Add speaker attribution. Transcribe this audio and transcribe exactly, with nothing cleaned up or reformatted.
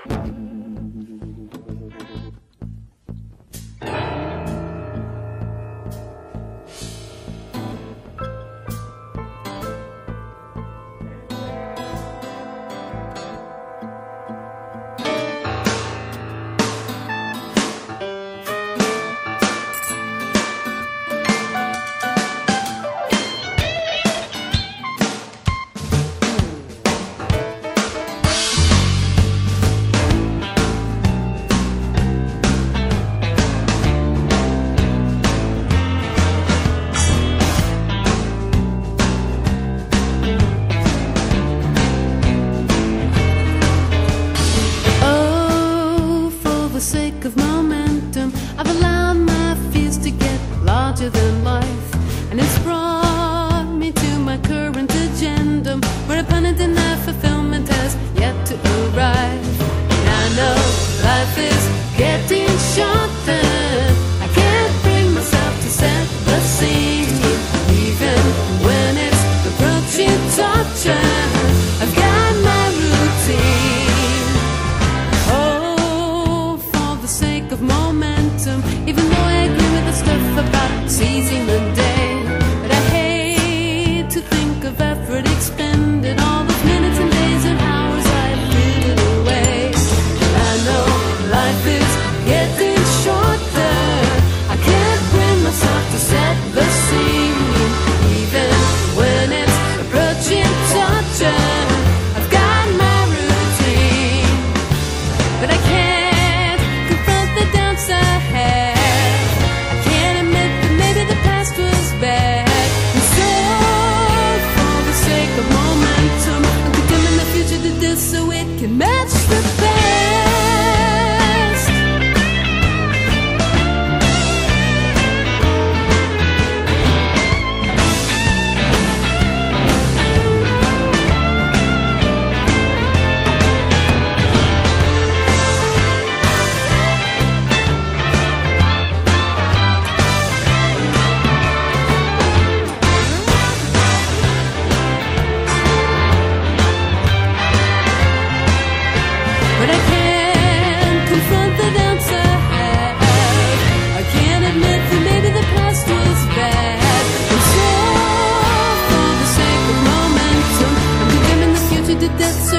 Speaker 1: Of momentum, I've allowed my fears to get larger than life, and it's brought me to my current agenda, where abundant enough fulfillment has yet to arrive. And I know life is getting shorter. I can't bring myself to set the scene, even when it's approaching torture. I've got my routine. Oh, for the sake of momentum, even though I agree with the stuff about seizing the day, but I hate to think of effort expended, all those minutes and days and hours I've frittered away. I know life is getting shorter. I can't bring myself to set the scene, even when it's approaching torture. I've got my routine, but I can't confront the doubts I have. I can't admit that maybe the past was bad. And so, for the sake of momentum, I'm condemning the future to this so it can match the past. But I can't confront the doubts I have. I can't admit that maybe the past was bad. And so, for the sake of momentum, I'm condemning the future to death. So